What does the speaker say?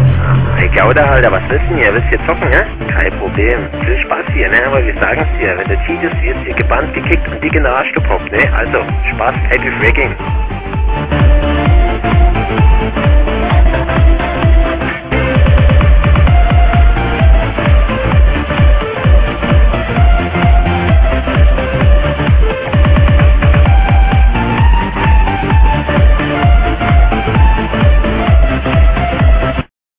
Hey Gauder, Alter, was ist denn hier? Willst du hier zocken, ne? Kein Problem. Viel Spaß hier, ne? Aber wir sagen's dir. Wenn du cheatest, wirst du gebannt, gekickt und dick in den Arsch gepoppt, ne? Also, Spaß, happy fracking.